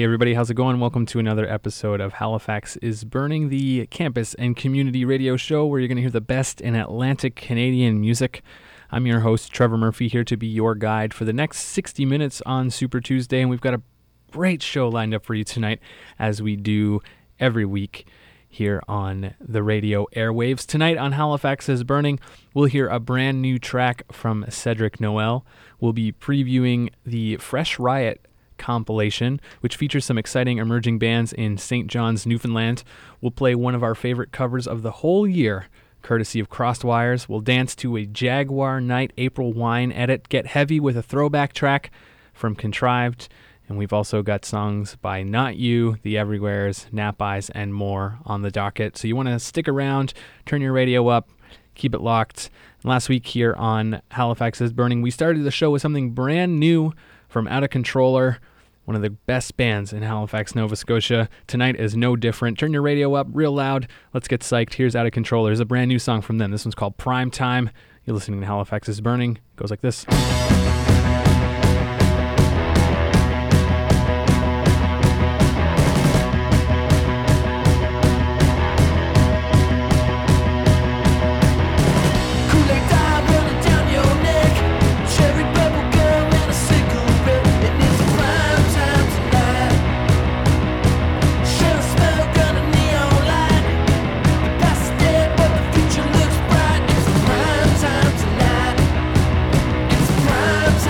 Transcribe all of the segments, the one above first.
Hey everybody, how's it going? Welcome to another episode of Halifax is Burning, the campus and community radio show where you're going to hear the best in Atlantic Canadian music. I'm your host, Trevor Murphy, here to be your guide for the next 60 minutes on Super Tuesday, and we've got a great show lined up for you tonight, as we do every week here on the radio airwaves. Tonight on Halifax is Burning, we'll hear a brand new track from Cedric Noel. We'll be previewing the Fresh Riot compilation, which features some exciting emerging bands in St. John's, Newfoundland. We'll play one of our favorite covers of the whole year, courtesy of Crossed Wires. We'll dance to a Jaguar Night April Wine edit, get heavy with a throwback track from Contrived, and we've also got songs by Not You, The Everywheres, Nap Eyes, and more on the docket. So you want to stick around, turn your radio up, keep it locked. And last week here on Halifax is Burning, we started the show with something brand new from Out of Controller, one of the best bands in Halifax, Nova Scotia. Tonight is no different. Turn your radio up real loud. Let's get psyched. Here's Out of Control. There's a brand new song from them. This one's called Prime Time. You're listening to Halifax is Burning. It goes like this. Prime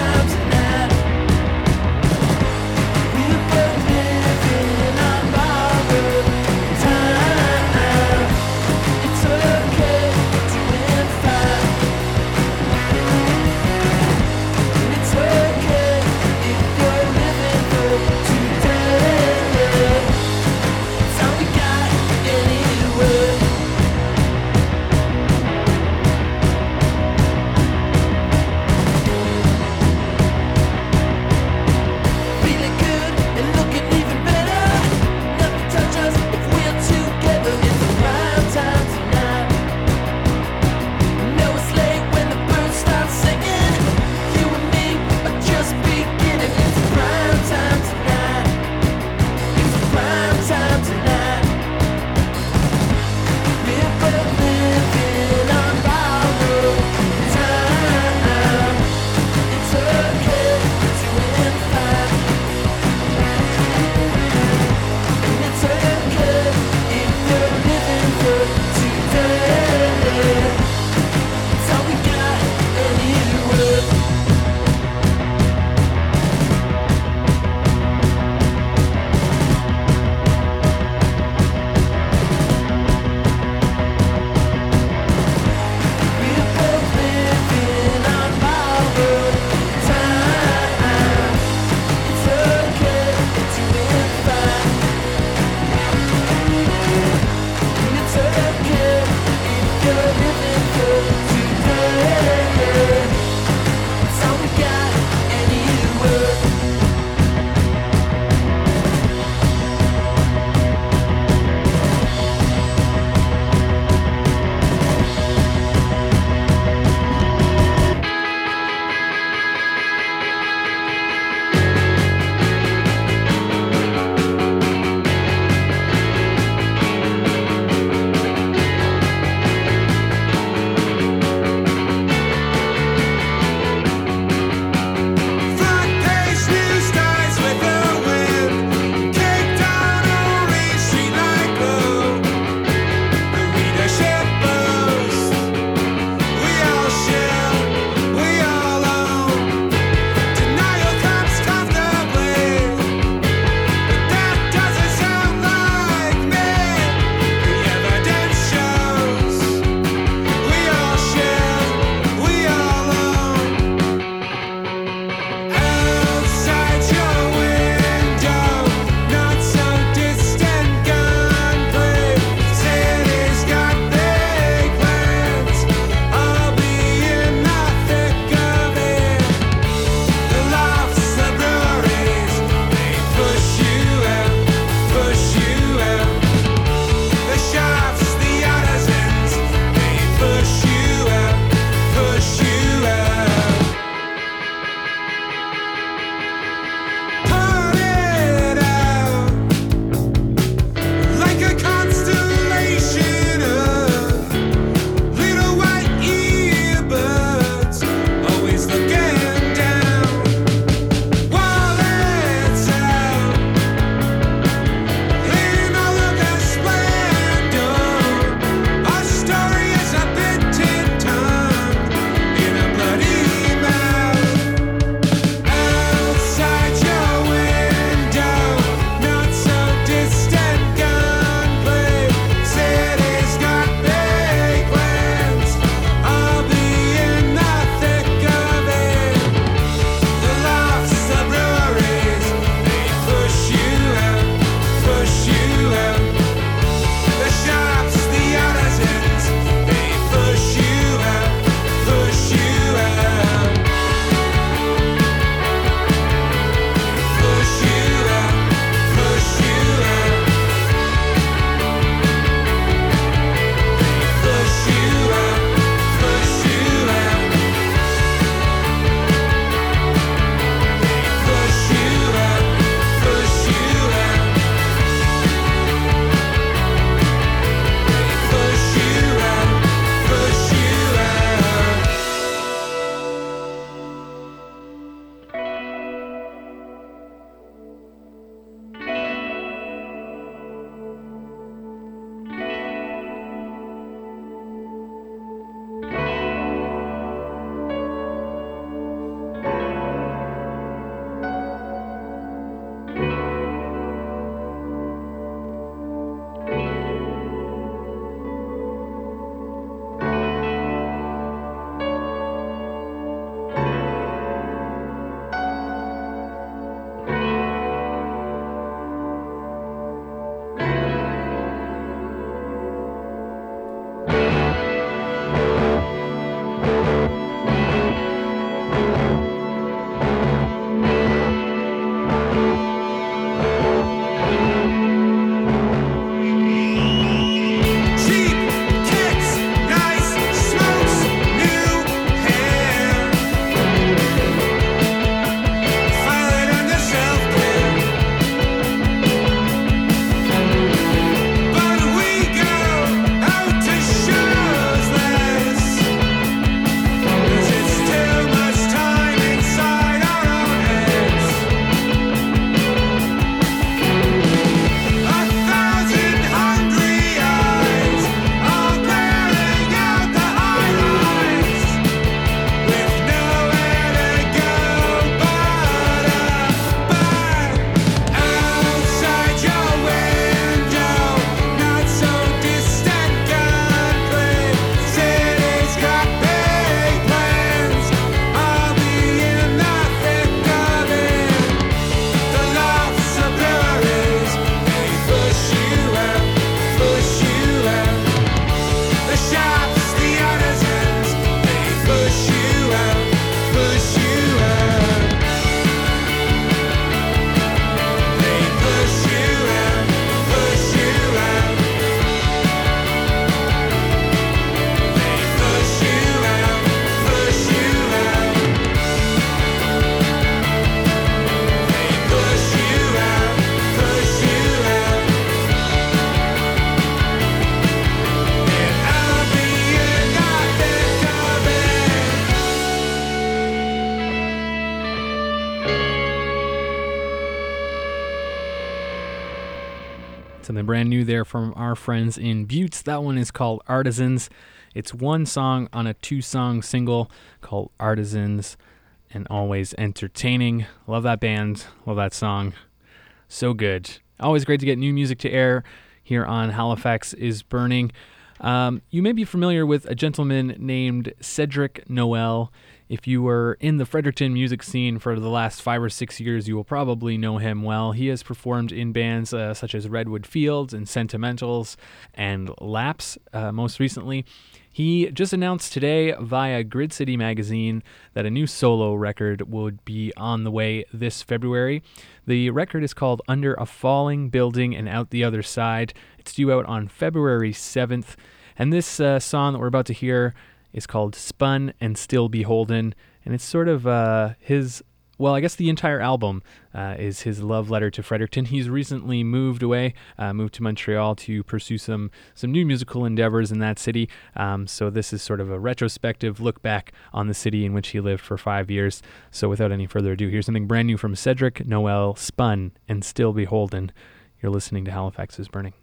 Something brand new there from our friends in Buttes. That one is called Artisans. It's one song on a 2-song single called Artisans and Always Entertaining. Love that band. Love that song. So good. Always great to get new music to air here on Halifax is Burning. You may be familiar with a gentleman named Cedric Noel. If you were in the Fredericton music scene for the last 5 or 6 years, you will probably know him well. He has performed in bands such as Redwood Fields and Sentimentals and Laps most recently. He just announced today via Grid City magazine that a new solo record would be on the way this February. The record is called Under a Falling Building and Out the Other Side. It's due out on February 7th. And this song that we're about to hear is called Spun and Still Beholden. And it's sort of his, well, I guess the entire album is his love letter to Fredericton. He's recently moved away, moved to Montreal to pursue some new musical endeavors in that city. So this is sort of a retrospective look back on the city in which he lived for 5 years. So without any further ado, here's something brand new from Cedric Noel, Spun and Still Beholden. You're listening to Halifax is Burning.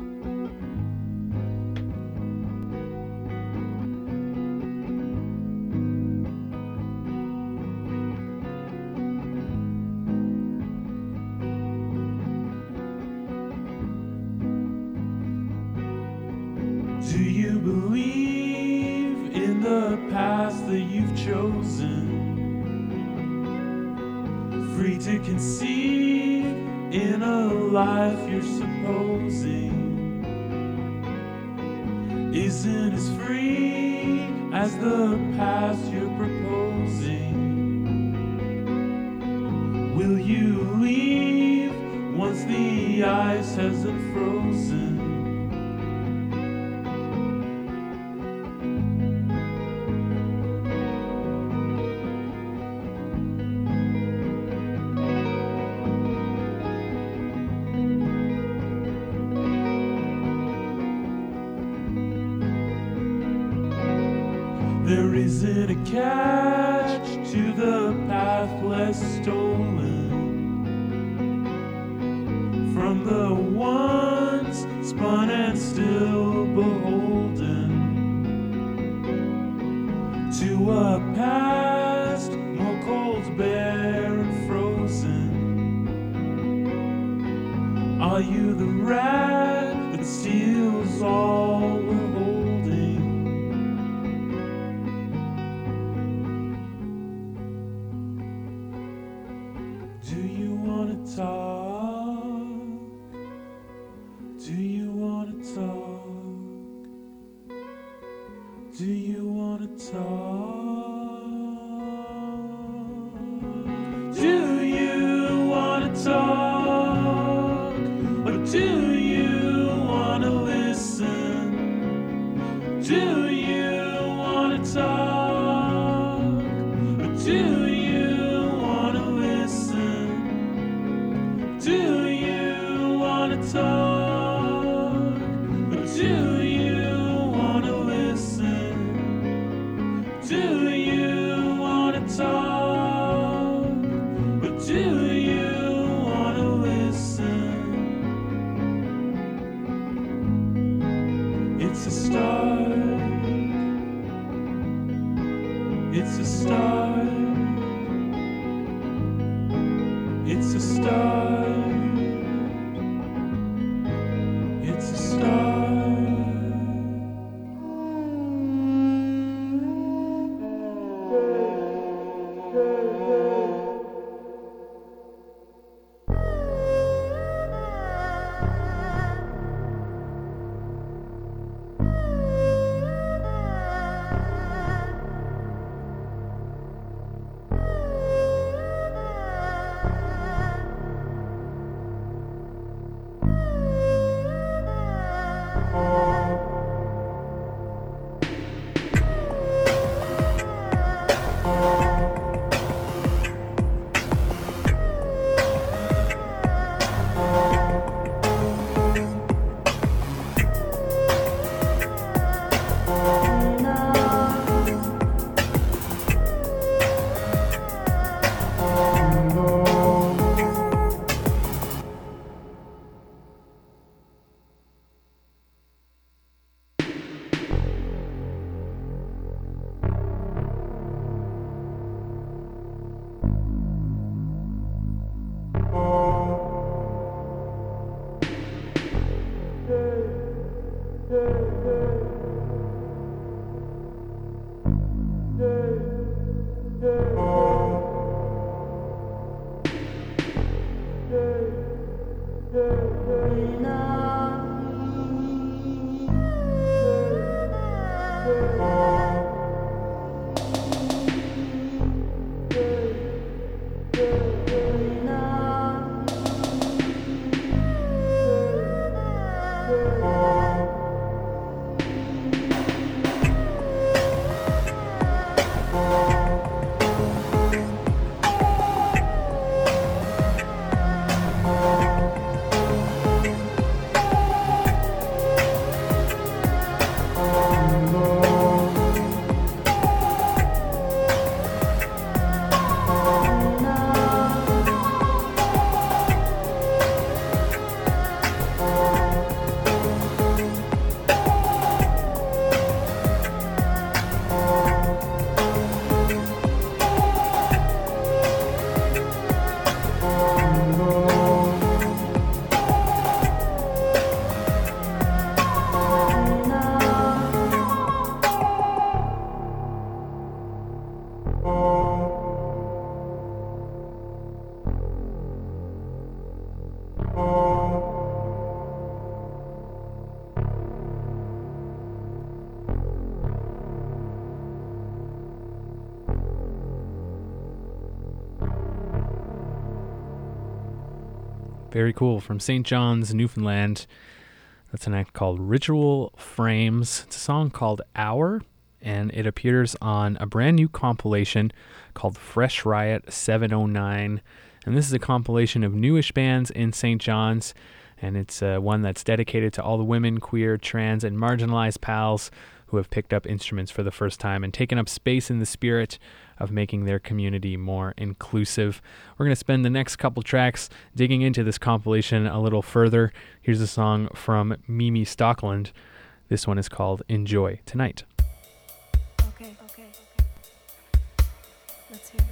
Do you believe in the path that you've chosen? Free to conceive in a life you're supposing isn't as free as the path you're proposing. Will you leave once the ice has unfrozen? There isn't a catch to the path less stolen from the ones spun and still beholden to a past more cold, bare and frozen. Are you the rat that steals all we're holding? Do you want to talk? Do you want to talk? Do you want to talk? Do you want to talk? Or do you want to listen? Do you want to talk? Or do you want to listen? Do you want to talk? Or do you want to listen? Do you want to talk? Or do you want to listen? It's a start. It's a start. It's a start. It's a start. Very cool. From St. John's, Newfoundland. That's an act called Ritual Frames. It's a song called Hour, and it appears on a brand new compilation called Fresh Riot 709. And this is a compilation of newish bands in St. John's, and it's one that's dedicated to all the women, queer, trans, and marginalized pals who have picked up instruments for the first time and taken up space in the spirit of making their community more inclusive. We're going to spend the next couple tracks digging into this compilation a little further. Here's a song from Mimi Stockland. This one is called Enjoy Tonight. Okay. Let's hear it.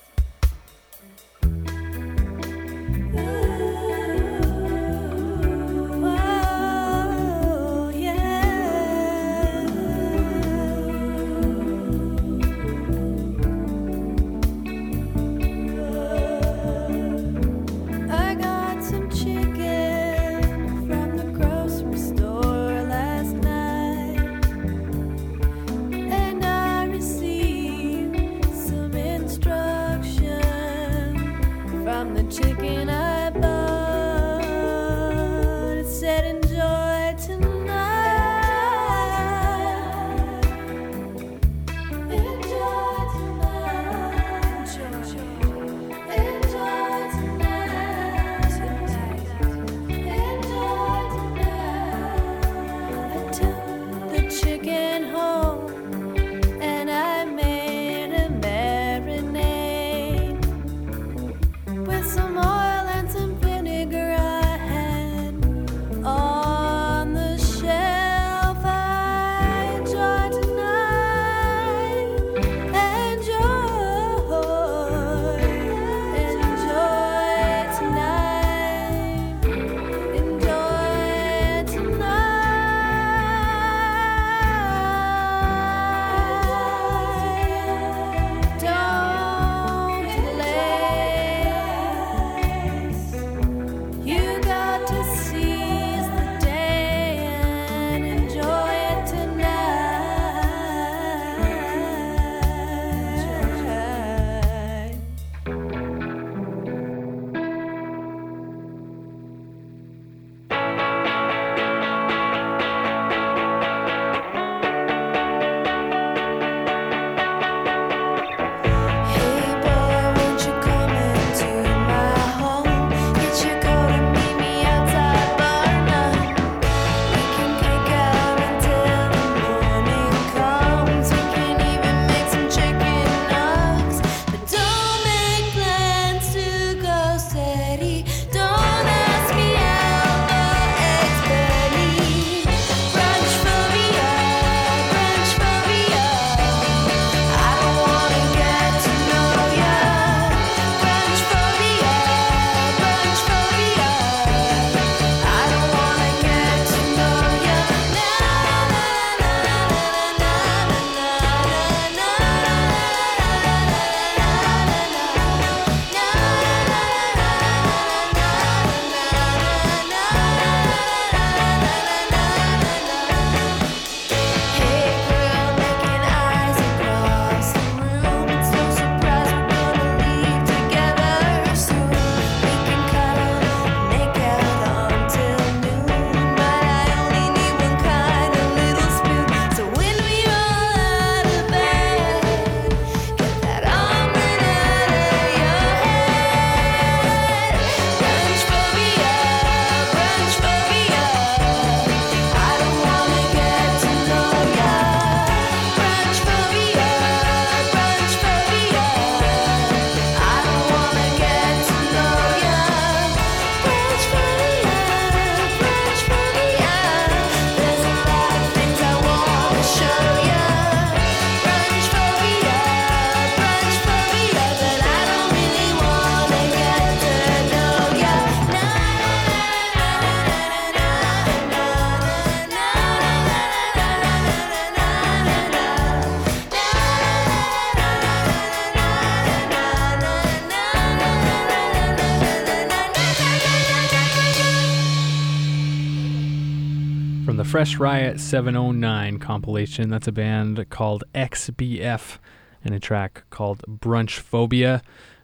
the Fresh Riot 709 compilation. That's a band called XBF and a track called Brunch Phobia.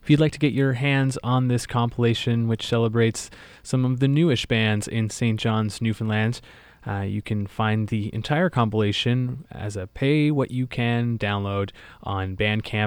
If you'd like to get your hands on this compilation, which celebrates some of the newish bands in St. John's, Newfoundland, you can find the entire compilation as a pay-what-you-can download on Bandcamp,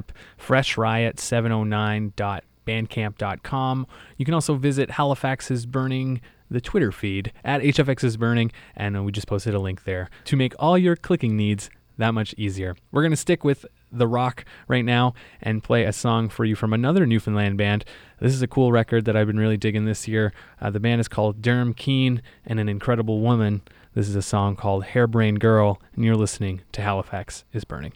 freshriot709.bandcamp.com. You can also visit Halifax is Burning, the Twitter feed, at HFX is Burning, and we just posted a link there to make all your clicking needs that much easier. We're going to stick with the rock right now and play a song for you from another Newfoundland band. This is a cool record that I've been really digging this year. The band is called Durham Keen and an Incredible Woman. This is a song called Hairbrain Girl, and you're listening to Halifax is Burning.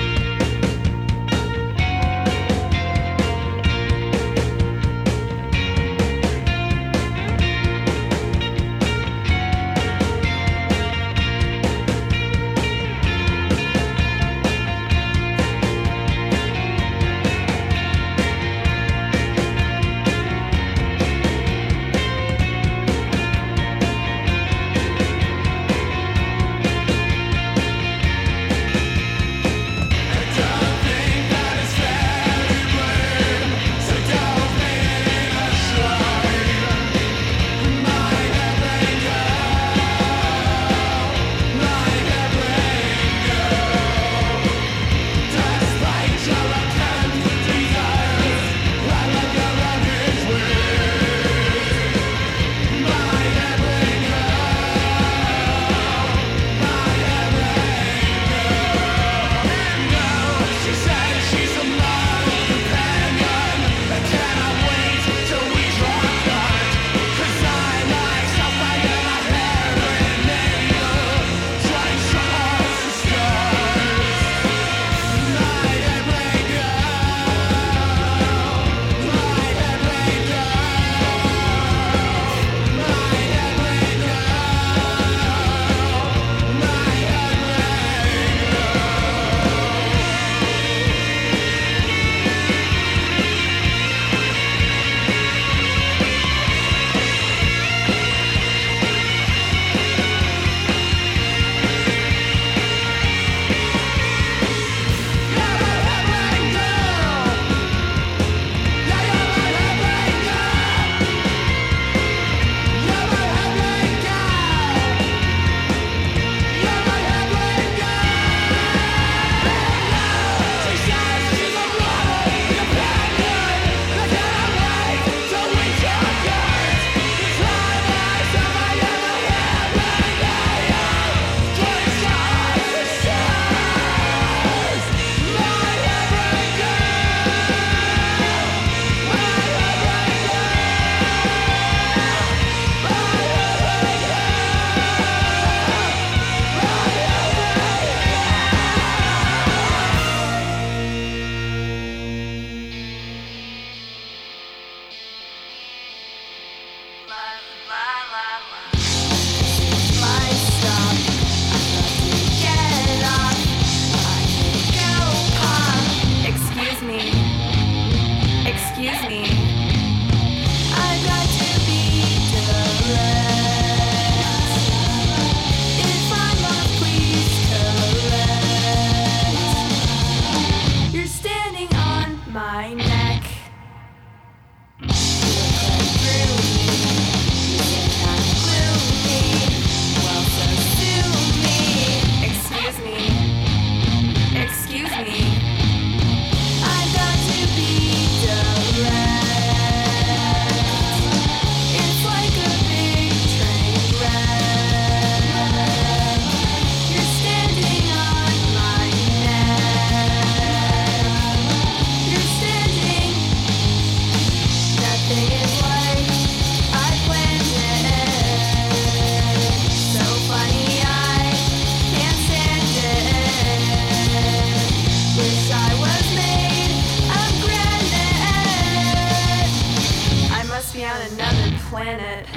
planet.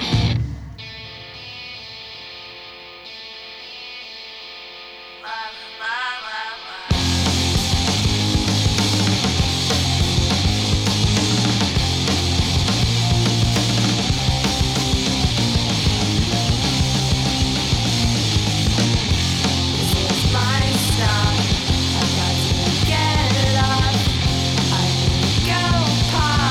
Pop.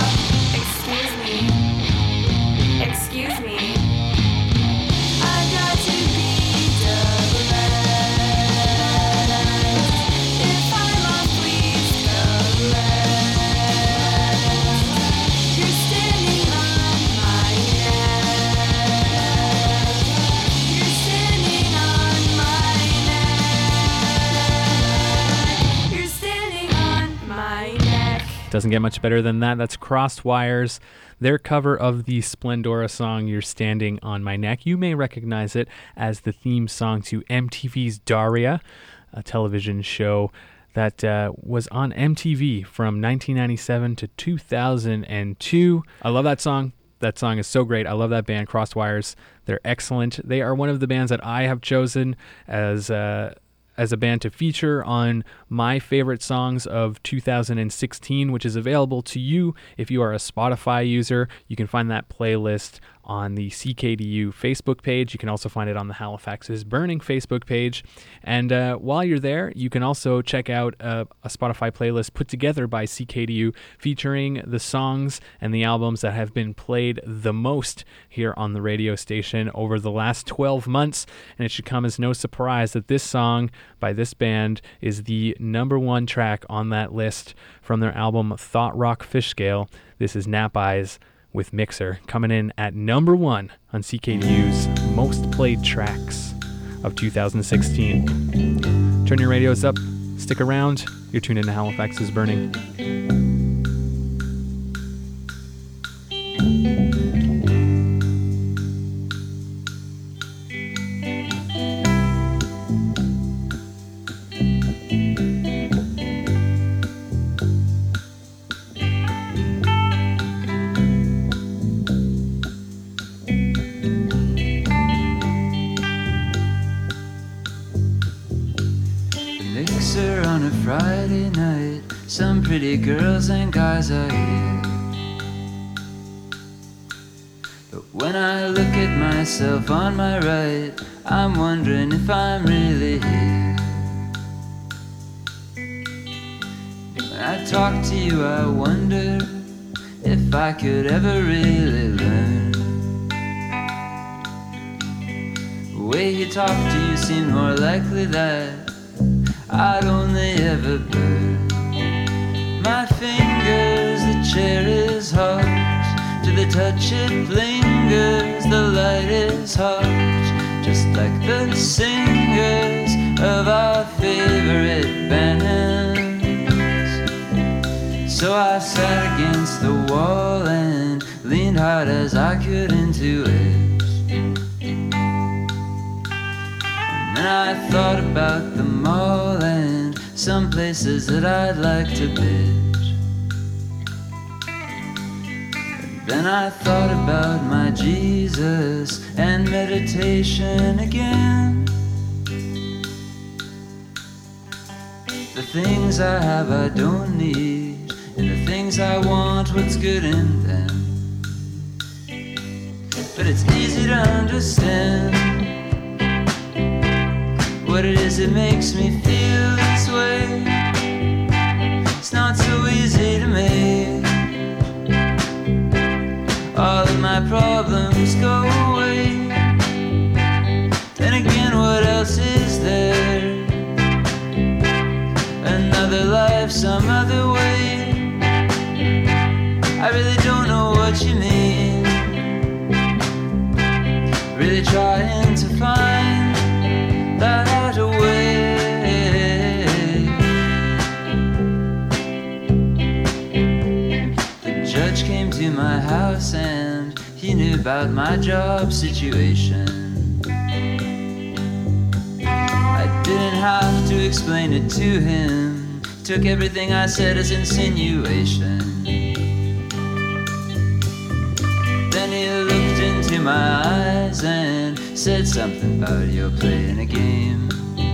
Doesn't get much better than that. That's Crosswires, their cover of the Splendora song, You're Standing on My Neck. You may recognize it as the theme song to MTV's Daria, a television show that was on MTV from 1997 to 2002. I love that song. That song is so great. I love that band, Crosswires. They're excellent. They are one of the bands that I have chosen as a band to feature on my favorite songs of 2016, which is available to you if you are a Spotify user. You can find that playlist on the CKDU Facebook page. You can also find it on the Halifax is Burning Facebook page. And while you're there, you can also check out a Spotify playlist put together by CKDU featuring the songs and the albums that have been played the most here on the radio station over the last 12 months. And it should come as no surprise that this song by this band is the number one track on that list from their album Thought Rock Fish Scale. This is Nap Eyes with Mixer, coming in at number one on CKDU's most played tracks of 2016. Turn your radios up, stick around, you're tuned into Halifax is Burning. Friday night, some pretty girls and guys are here. But when I look at myself on my right, I'm wondering if I'm really here. When I talk to you, I wonder if I could ever really learn. The way he talked to you seemed more likely that I'd only ever burn. My fingers, the chair is hard. To the touch it lingers, the light is hard. Just like the singers of our favorite bands. So I sat against the wall and leaned hard as I could into it. And I thought about the mall and some places that I'd like to visit. And then I thought about my Jesus and meditation again. The things I have I don't need, and the things I want, what's good in them. But it's easy to understand what it is that makes me feel this way. It's not so easy to make all of my problems go away. Then again, what else is there? Another life, some other way. I really don't know what you mean. Really trying to find that away. The judge came to my house and he knew about my job situation. I didn't have to explain it to him. Took everything I said as insinuation. Then he looked into my eyes and said something about you're playing a game.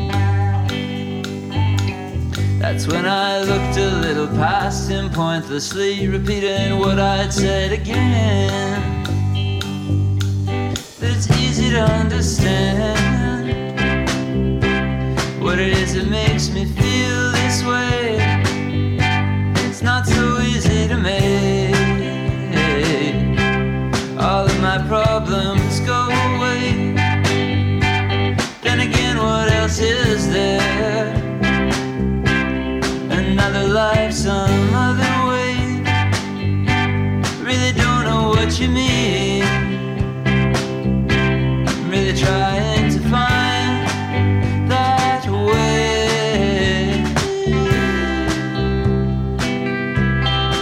That's when I looked a little past him, pointlessly repeating what I'd said again. That it's easy to understand what it is that makes me feel this way. It's not so easy to make all of my problems go away. Then again, what else is there? Another life, some other way. Really don't know what you mean. Really trying to find that way.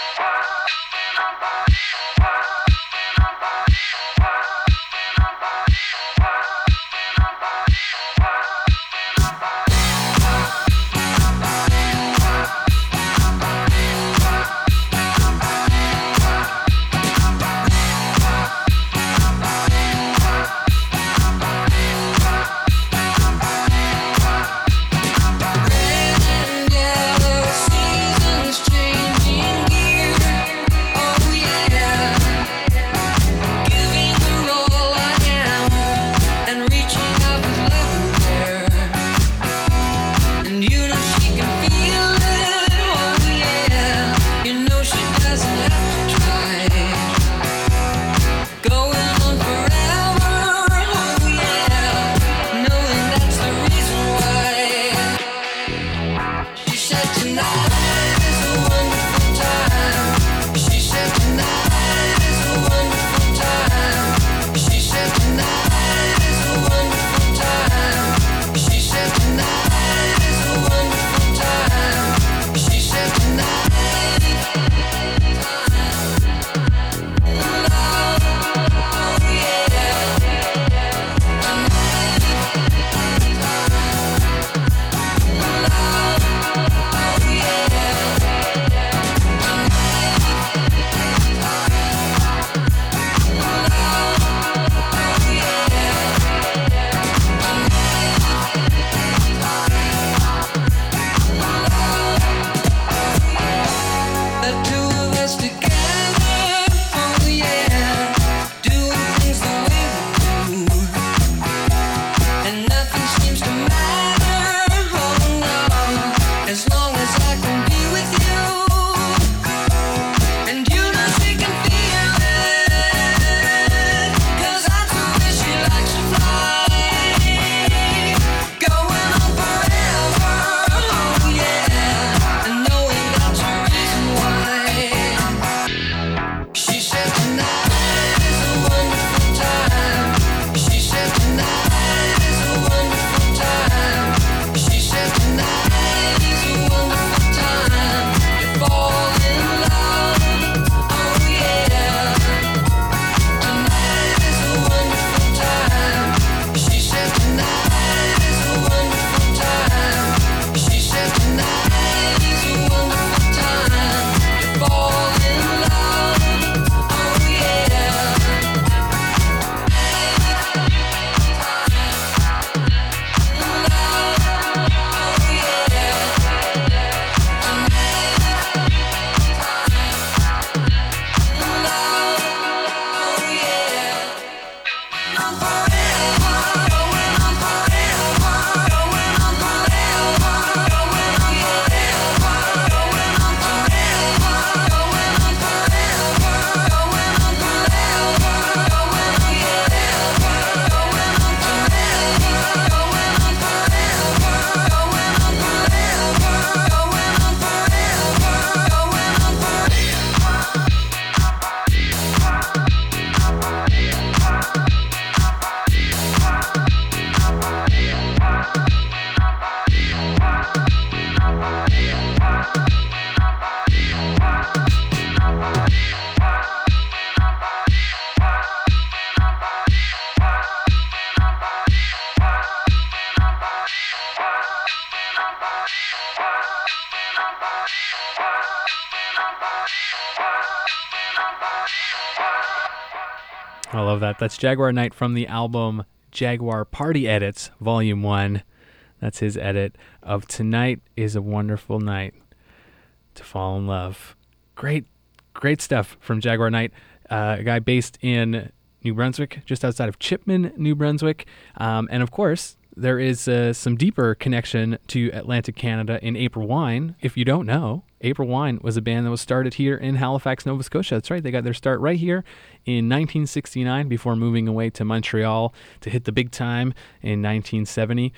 I love that. That's Jaguar Knight from the album Jaguar Party Edits, Volume 1. That's his edit of Tonight is a Wonderful Night to Fall in Love. Great stuff from Jaguar Knight, a guy based in New Brunswick, just outside of Chipman, New Brunswick. And of course, there is some deeper connection to Atlantic Canada in April Wine. If you don't know, April Wine was a band that was started here in Halifax, Nova Scotia. That's right. They got their start right here in 1969 before moving away to Montreal to hit the big time in 1970.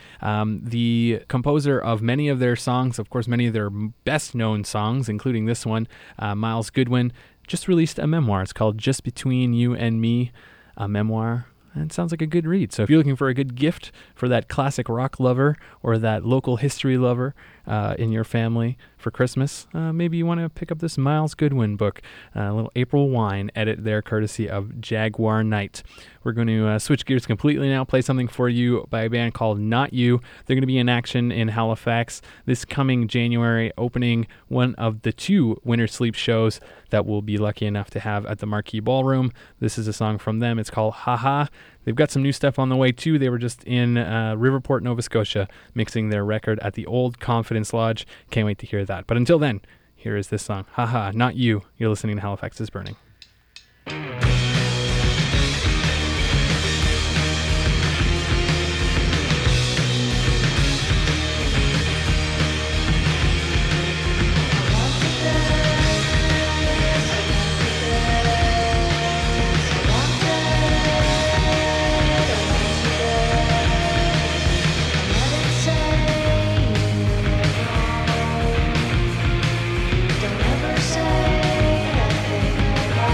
The composer of many of their songs, of course, many of their best-known songs, including this one, Miles Goodwin, just released a memoir. It's called Just Between You and Me, a memoir. And it sounds like a good read. So if you're looking for a good gift for that classic rock lover or that local history lover, in your family for Christmas, maybe you want to pick up this Miles Goodwin book, a little April Wine edit there, courtesy of Jaguar Knight. We're going to switch gears completely now, play something for you by a band called Not You. They're going to be in action in Halifax this coming January, opening one of the 2 Winter Sleep shows that we'll be lucky enough to have at the Marquee Ballroom. This is a song from them. It's called Haha. They've got some new stuff on the way too. They were just in Riverport, Nova Scotia, mixing their record at the Old Confidence Lodge. Can't wait to hear that. But until then, here is this song, Haha, Not You. You're listening to Halifax is Burning. Don't ever say nothing at all.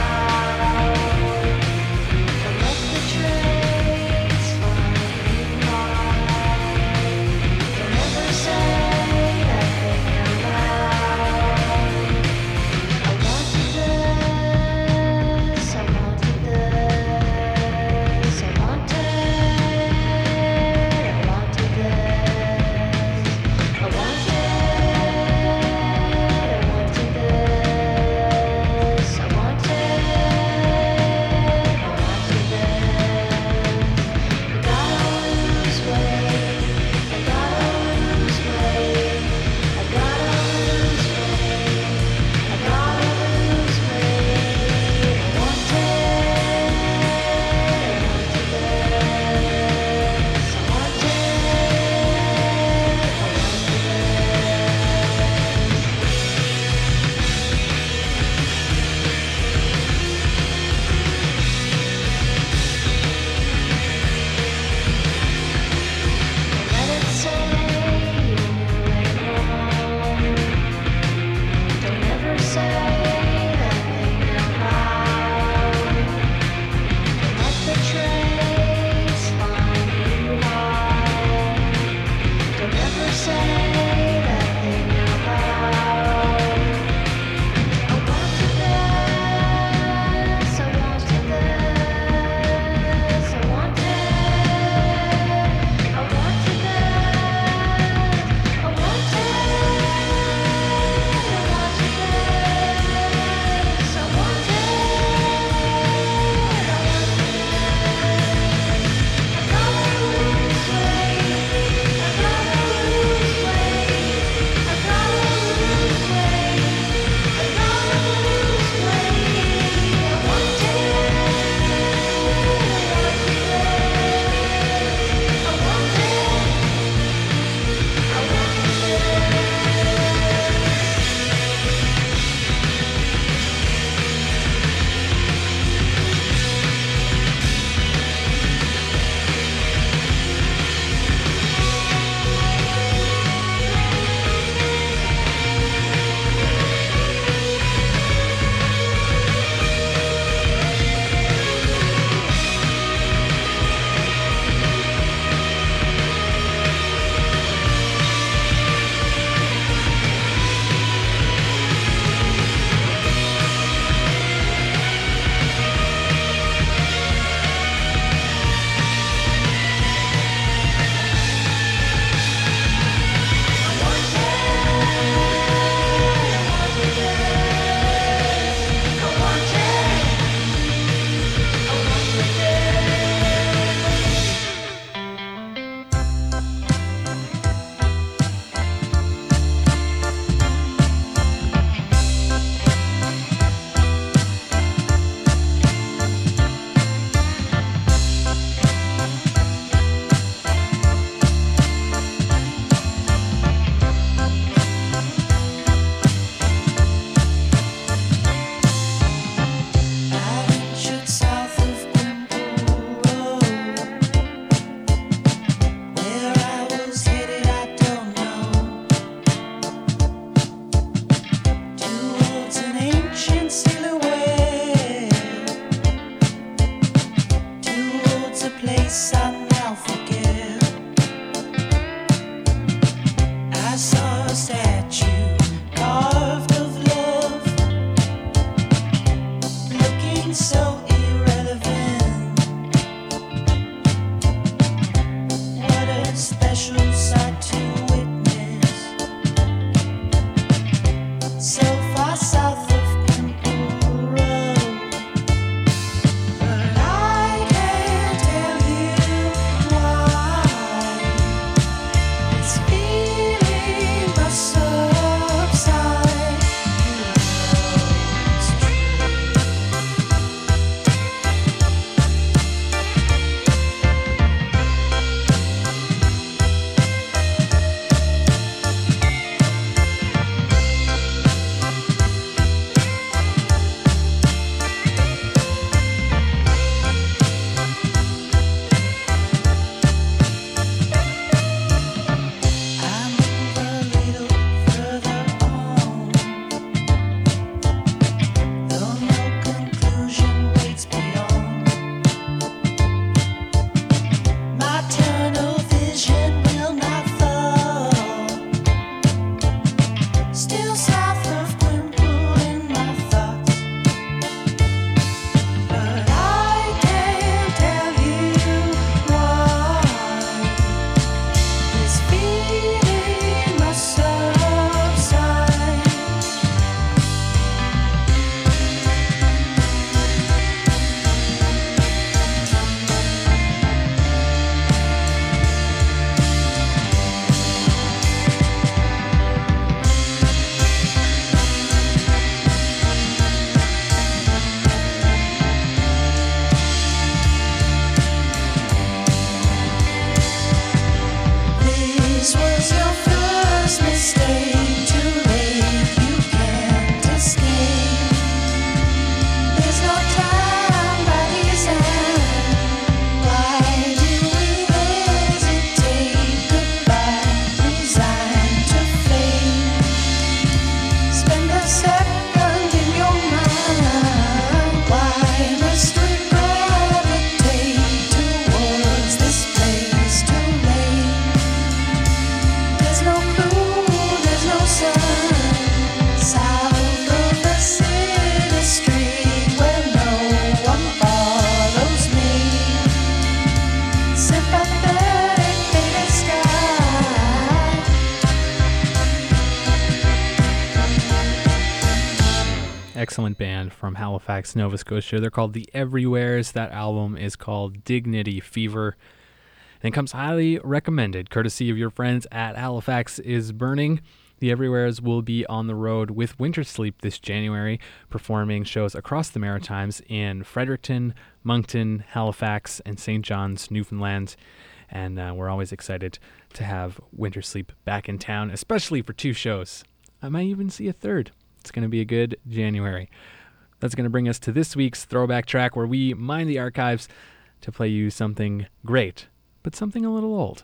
excellent band from Halifax, Nova Scotia. They're called The Everywheres. That album is called Dignity Fever. And it comes highly recommended, courtesy of your friends at Halifax is Burning. The Everywheres will be on the road with Winter Sleep this January, performing shows across the Maritimes in Fredericton, Moncton, Halifax, and St. John's, Newfoundland. And we're always excited to have Winter Sleep back in town, especially for 2 shows. I might even see a third. It's going to be a good January. That's going to bring us to this week's throwback track, where we mine the archives to play you something great, but something a little old.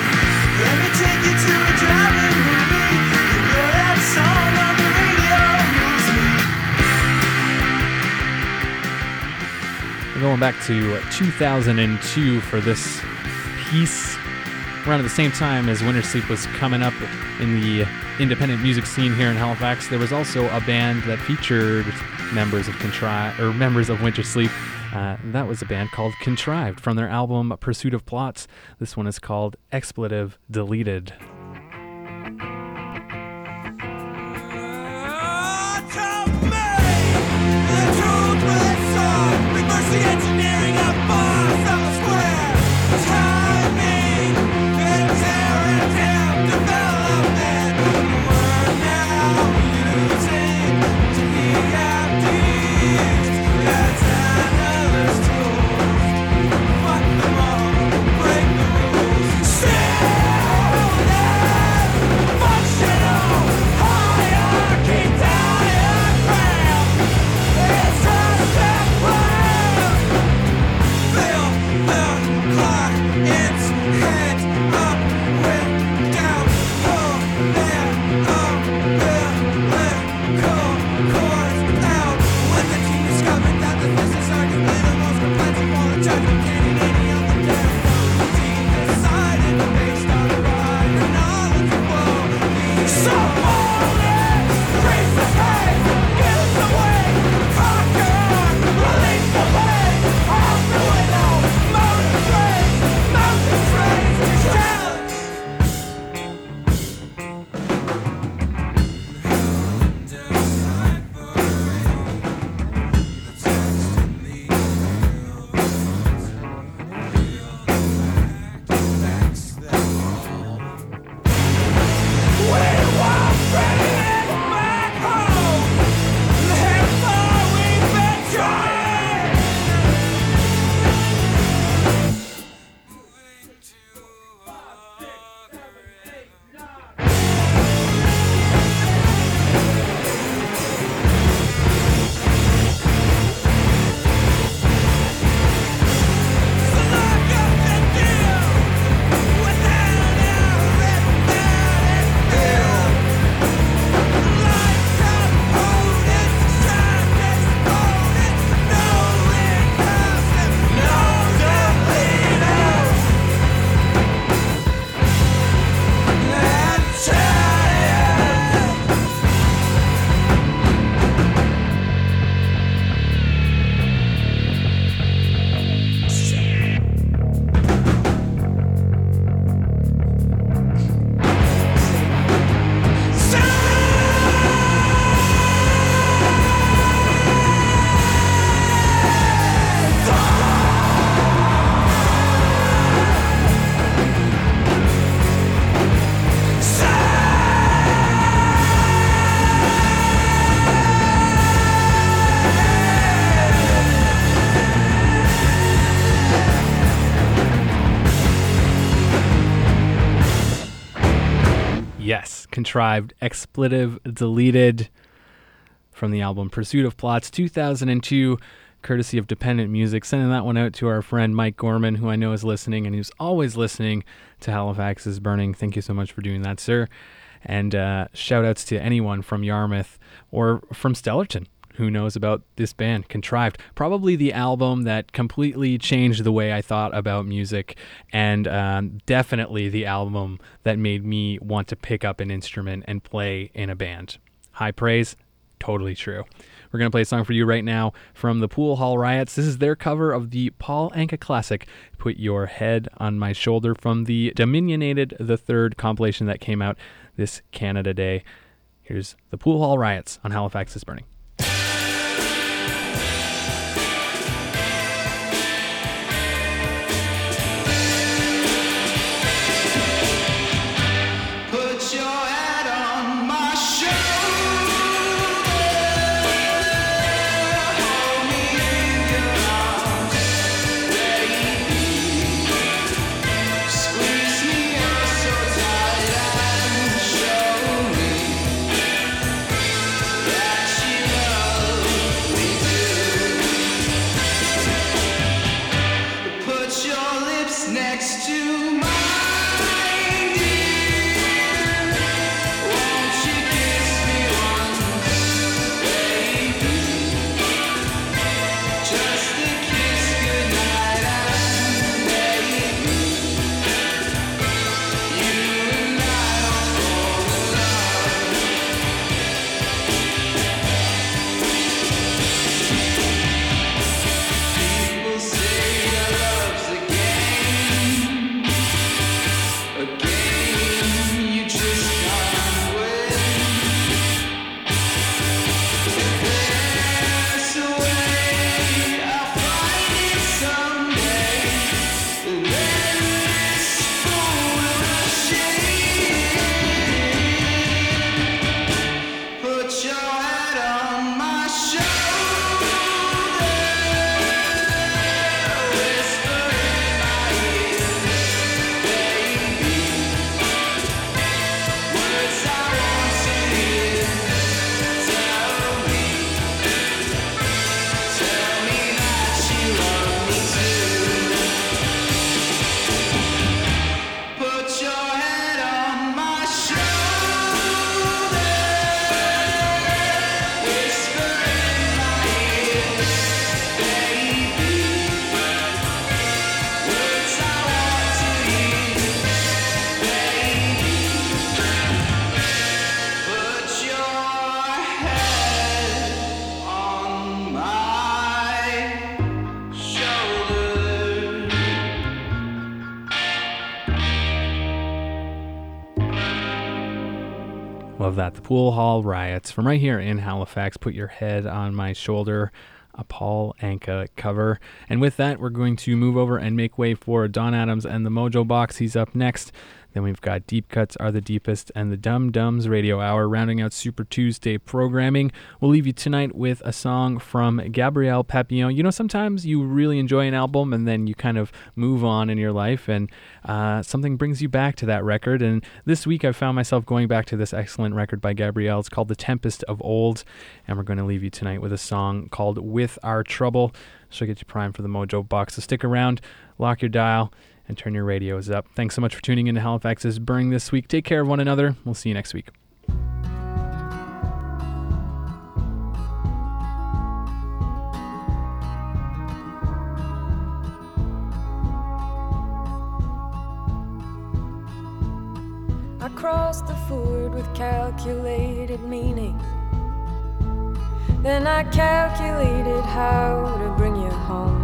Let me take you to a driving movie. You know that song on the radio moves me. We're going back to 2002 for this piece. Around at the same time as Winter Sleep was coming up in the independent music scene here in Halifax, there was also a band that featured members of Winter Sleep. That was a band called Contrived from their album Pursuit of Plots. This one is called Expletive Deleted. Still Yes, Contrived, expletive deleted from the album Pursuit of Plots, 2002, courtesy of Dependent Music. Sending that one out to our friend Mike Gorman, who I know is listening and who's always listening to Halifax is Burning. Thank you so much for doing that, sir. And shout outs to anyone from Yarmouth or from Stellarton who knows about this band, Contrived. Probably the album that completely changed the way I thought about music, and definitely the album that made me want to pick up an instrument and play in a band. High praise, totally true. We're going to play a song for you right now from the Pool Hall Riots. This is their cover of the Paul Anka classic, Put Your Head on My Shoulder, from the Dominionated the Third compilation that came out this Canada Day. Here's the Pool Hall Riots on Halifax is Burning. Love that. The Pool Hall Riots from right here in Halifax. Put Your Head on My Shoulder, a Paul Anka cover. And with that, we're going to move over and make way for Don Adams and the Mojo Box. He's up next. Then we've got Deep Cuts Are the Deepest and the Dum Dums Radio Hour, rounding out Super Tuesday programming. We'll leave you tonight with a song from Gabrielle Papillon. You know, sometimes you really enjoy an album and then you kind of move on in your life, and something brings you back to that record. And this week I found myself going back to this excellent record by Gabrielle. It's called The Tempest of Old, and we're going to leave you tonight with a song called With Our Trouble. She'll get you primed for the Mojo Box. So stick around, lock your dial, and turn your radios up. Thanks so much for tuning in to Halifax is Burning this week. Take care of one another. We'll see you next week. I crossed the ford with calculated meaning. Then I calculated how to bring you home.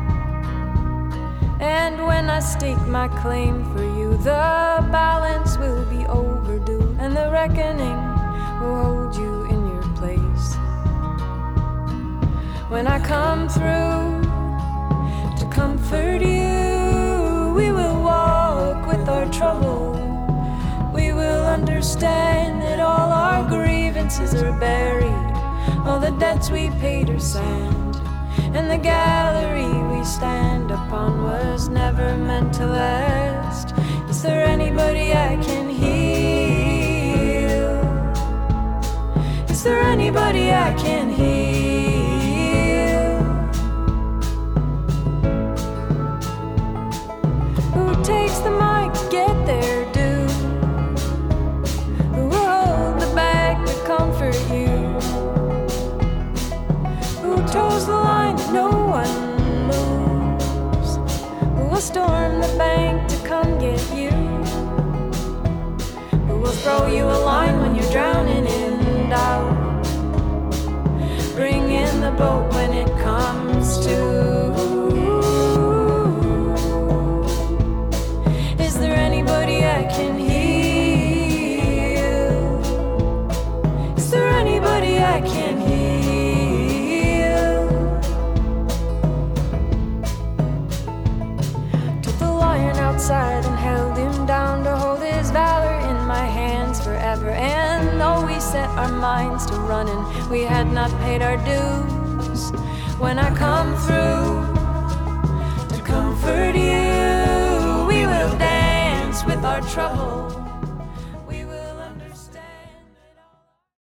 And when I stake my claim for you, the balance will be overdue, and the reckoning will hold you in your place. When I come through to comfort you, we will walk with our trouble. We will understand that all our grievances are buried, all the debts we paid are sand, and the gallery we stand upon was never meant to last. Is there anybody I can hear? there anybody I can heal? Who takes the mic to get their due? Who will hold the bag to comfort you? Who toes the line that no one moves? Who will storm the bank to come get you? Who will throw you a line when you're drowning in doubt? Bring in the boat when it comes to. Is there anybody I can heal? Is there anybody I can heal? Took the lion outside and held him down to hold his valor in my hands forever. And though we set our minds to running, we had not paid our dues. When I come through to comfort you, we will dance with our trouble.